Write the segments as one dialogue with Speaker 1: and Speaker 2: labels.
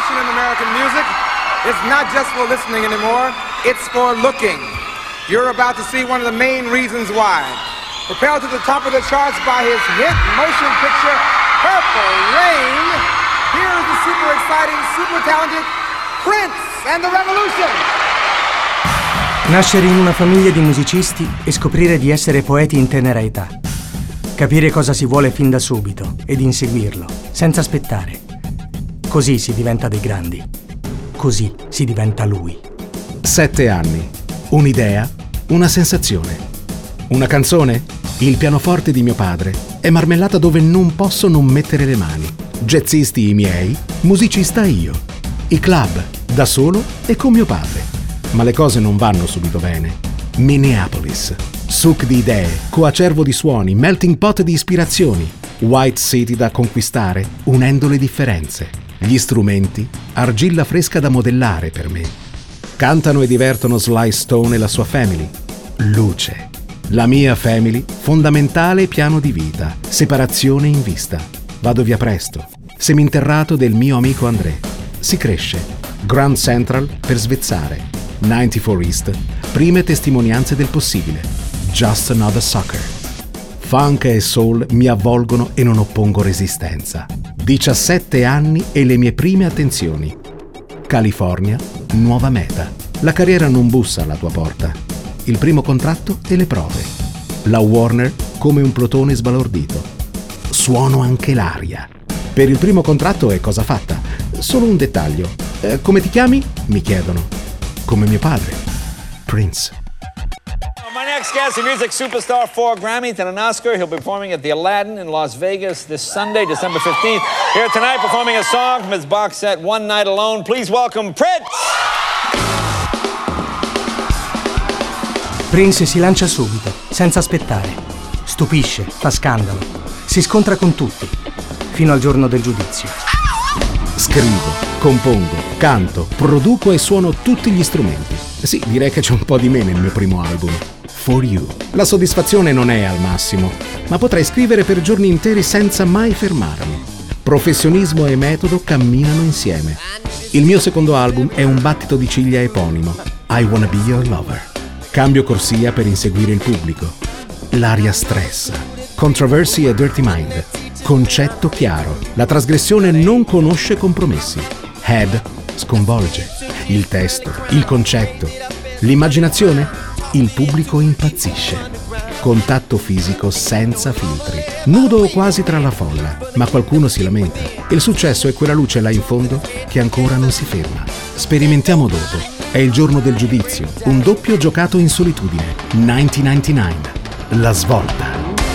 Speaker 1: revolution in American music is not just for listening anymore, it's for looking. You're about to see one of the main reasons why. Propelled to the top of the charts by his hit motion picture, Purple Rain, here is the super exciting, super talented Prince and the Revolution.
Speaker 2: Nascere in una famiglia di musicisti e scoprire di essere poeti in tenera età. Capire cosa si vuole fin da subito ed inseguirlo, senza aspettare. Così si diventa dei grandi. Così si diventa lui.
Speaker 3: 7 anni. Un'idea, una sensazione. Una canzone? Il pianoforte di mio padre. È marmellata dove non posso non mettere le mani. Jazzisti i miei, musicista io. I club, da solo e con mio padre. Ma le cose non vanno subito bene. Minneapolis. Suc di idee, coacervo di suoni, melting pot di ispirazioni. White City da conquistare, unendo le differenze. Gli strumenti, argilla fresca da modellare per me. Cantano e divertono Sly Stone e la sua family. Luce. La mia family, fondamentale piano di vita. Separazione in vista. Vado via presto. Seminterrato del mio amico André. Si cresce. Grand Central per svezzare. 94 East. Prime testimonianze del possibile. Just Another Sucker. Funk e soul mi avvolgono e non oppongo resistenza. 17 anni e le mie prime attenzioni. California, nuova meta. La carriera non bussa alla tua porta. Il primo contratto e le prove. La Warner come un plotone sbalordito. Suono anche l'aria. Per il primo contratto è cosa fatta. Solo un dettaglio. Come ti chiami? Mi chiedono. Come mio padre. Prince.
Speaker 4: My next guest, a music superstar, 4 Grammys and an Oscar. He'll be performing at the Aladdin in Las Vegas this Sunday, December 15th. Here tonight performing a song from his box set, One Night Alone. Please welcome Prince!
Speaker 2: Prince si lancia subito, senza aspettare. Stupisce, fa scandalo. Si scontra con tutti, fino al giorno del giudizio.
Speaker 3: Scrivo, compongo, canto, produco e suono tutti gli strumenti. Sì, direi che c'è un po' di me nel mio primo album. For You. La soddisfazione non è al massimo, ma potrei scrivere per giorni interi senza mai fermarmi. Professionismo e metodo camminano insieme. Il mio secondo album è un battito di ciglia eponimo, I Wanna Be Your Lover. Cambio corsia per inseguire il pubblico. L'aria stressa. Controversy e Dirty Mind. Concetto chiaro. La trasgressione non conosce compromessi. Head sconvolge. Il testo, il concetto. L'immaginazione? Il pubblico impazzisce. Contatto fisico senza filtri. Nudo quasi tra la folla, ma qualcuno si lamenta. Il successo è quella luce là in fondo che ancora non si ferma. Sperimentiamo dopo. È il giorno del giudizio. Un doppio giocato in solitudine. 1999. La svolta.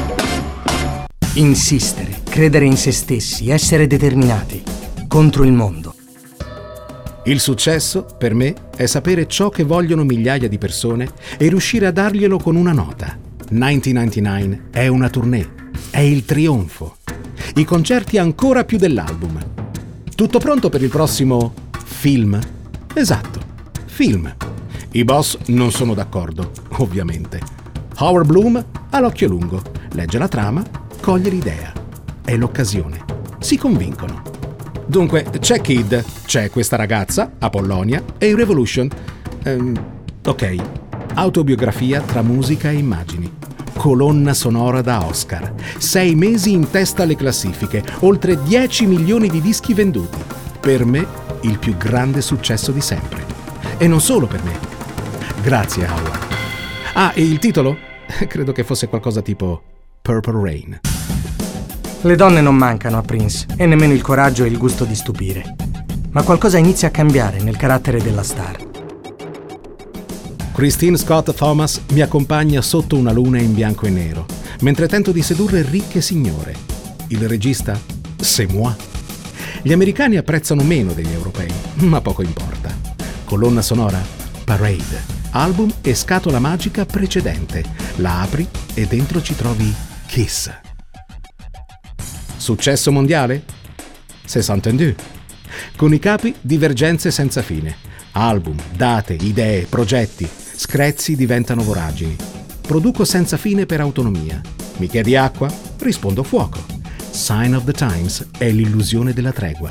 Speaker 2: Insistere, credere in se stessi, essere determinati. Contro il mondo.
Speaker 3: Il successo, per me, è sapere ciò che vogliono migliaia di persone e riuscire a darglielo con una nota. 1999 è una tournée, è il trionfo. I concerti ancora più dell'album. Tutto pronto per il prossimo film? Esatto, film. I boss non sono d'accordo, ovviamente. Howard Bloom ha l'occhio lungo, legge la trama, coglie l'idea. È l'occasione. Si convincono. Dunque, c'è Kid, c'è questa ragazza, Apollonia, e Revolution. Ok. Autobiografia tra musica e immagini. Colonna sonora da Oscar. 6 mesi in testa alle classifiche. Oltre 10 milioni di dischi venduti. Per me, il più grande successo di sempre. E non solo per me. Grazie, Howard. Ah, e il titolo? Credo che fosse qualcosa tipo Purple Rain.
Speaker 2: Le donne non mancano a Prince e nemmeno il coraggio e il gusto di stupire. Ma qualcosa inizia a cambiare nel carattere della star.
Speaker 3: Christine Scott Thomas mi accompagna sotto una luna in bianco e nero, mentre tento di sedurre ricche signore. Il regista? C'est moi. Gli americani apprezzano meno degli europei, ma poco importa. Colonna sonora? Parade. Album e scatola magica precedente. La apri e dentro ci trovi Kiss. Successo mondiale? C'est entendu. Con i capi divergenze senza fine. Album, date, idee, progetti. Screzi diventano voragini. Produco senza fine per autonomia. Mi chiedi acqua? Rispondo fuoco. Sign of the Times è l'illusione della tregua.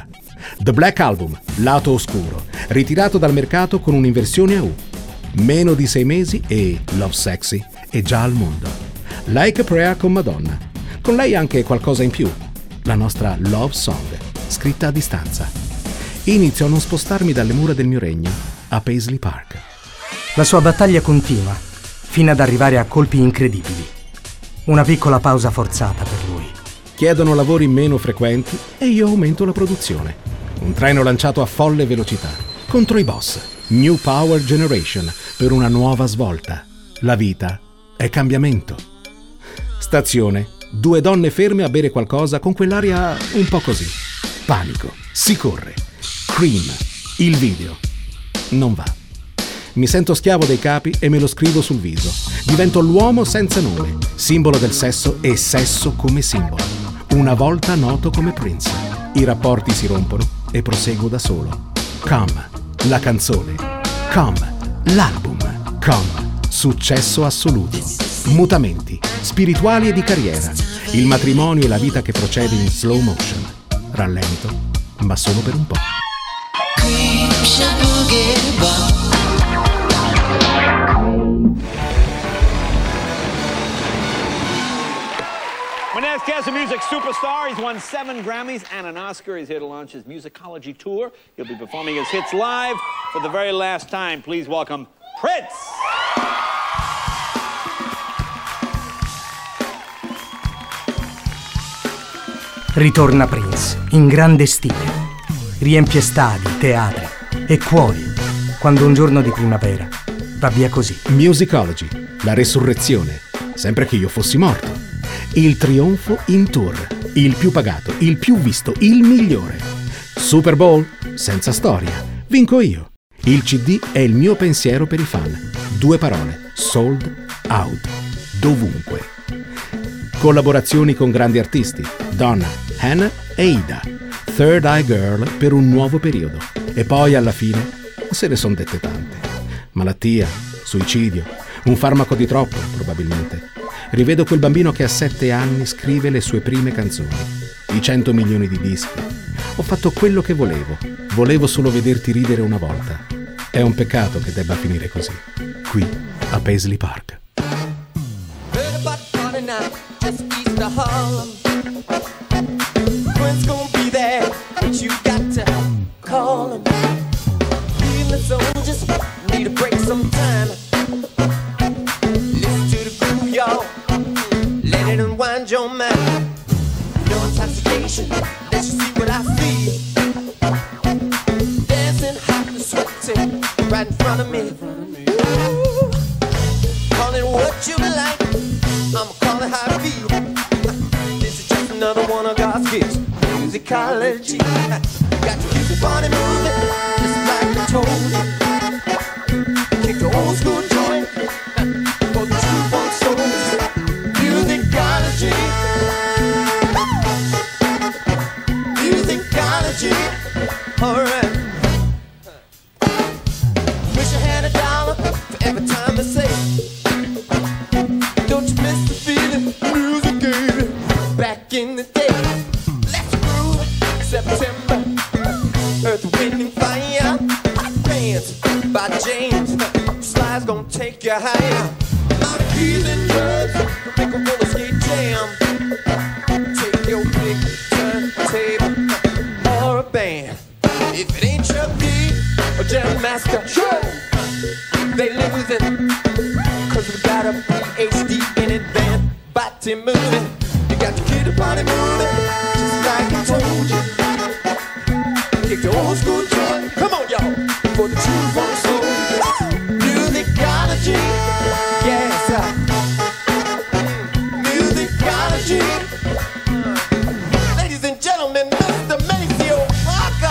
Speaker 3: The Black Album, lato oscuro, ritirato dal mercato con un'inversione a U. Meno di 6 mesi e Love Sexy è già al mondo. Like a Prayer con Madonna. Con lei anche qualcosa in più. La nostra Love Song, scritta a distanza. Inizio a non spostarmi dalle mura del mio regno, a Paisley Park.
Speaker 2: La sua battaglia continua, fino ad arrivare a colpi incredibili. Una piccola pausa forzata per lui.
Speaker 3: Chiedono lavori meno frequenti e io aumento la produzione. Un treno lanciato a folle velocità, contro i boss. New Power Generation, per una nuova svolta. La vita è cambiamento. Stazione, 2 donne ferme a bere qualcosa con quell'aria un po' così. Panico, si corre. Cream, il video. Non va. Mi sento schiavo dei capi e me lo scrivo sul viso. Divento l'uomo senza nome, simbolo del sesso e sesso come simbolo. Una volta noto come Prince. I rapporti si rompono e proseguo da solo. Come, la canzone. Come, l'album. Come, successo assoluto. Mutamenti, spirituali e di carriera. Il matrimonio e la vita che procede in slow motion. Rallento, ma solo per un po'.
Speaker 4: My next guest, a music superstar. He's won 7 Grammys and an Oscar. He's here to launch his musicology tour. He'll be performing his hits live for the very last time. Please welcome Prince.
Speaker 2: Ritorna Prince, in grande stile. Riempie stadi, teatri e cuori, quando un giorno di primavera va via così.
Speaker 3: Musicology, la resurrezione, sempre che io fossi morto. Il trionfo in tour, il più pagato, il più visto, il migliore. Super Bowl, senza storia, vinco io. Il CD è il mio pensiero per i fan. 2 parole, sold out, dovunque. Collaborazioni con grandi artisti, Donna, Hannah e Ida. Third Eye Girl per un nuovo periodo. E poi alla fine se ne son dette tante. Malattia, suicidio, un farmaco di troppo, probabilmente. Rivedo quel bambino che a 7 anni scrive le sue prime canzoni. I 100 milioni di dischi. Ho fatto quello che volevo. Volevo solo vederti ridere una volta. È un peccato che debba finire così. Qui, a Paisley Park.
Speaker 5: Just east of Harlem. When's gonna be there? But you got to call him. Feeling so just need a break sometime. Listen to the groove, y'all. Let it unwind your mind. No intoxication. Let you see what I see. Dancing hot and sweating right in front of me. Ooh. Call it what you like. I'ma call it how I feel. This is just another one of God's gifts. Musicology. Got to keep the body moving, just like I told you. Kick the old school joint for the true funk souls. Musicology. Musicology. Alright. Wish I had $1 for every time I say. Don't you miss the feeling, music gave it back in the day. Let's groove, September, Earth, Wind and Fire. Hot Pants by James, Sly's gonna take you higher. My healing drugs make a roller skate jam. Take your pick, turntable, or a band. If it ain't Chuck D or Jam Master, sure, they losing. Cause we got a PhD in advance, body moving. You got to keep the body moving, just like I told you. Kick the old school joint, come on y'all, for the true funk soul. Musicology, yes, musicology. Ladies and gentlemen, Mr. Maceo Parker.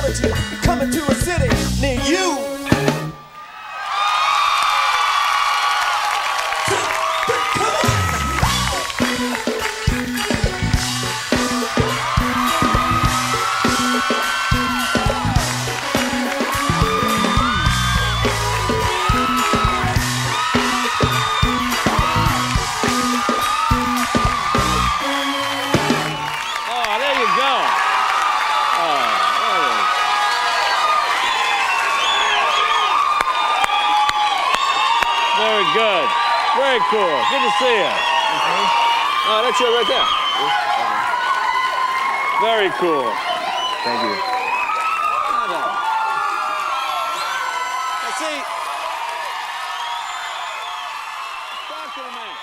Speaker 5: prosperity coming to a city near you.
Speaker 4: Very good. Very cool. Good to see you. Oh, that's you right there. Very cool.
Speaker 6: Thank you.
Speaker 4: Now see, talk to the man.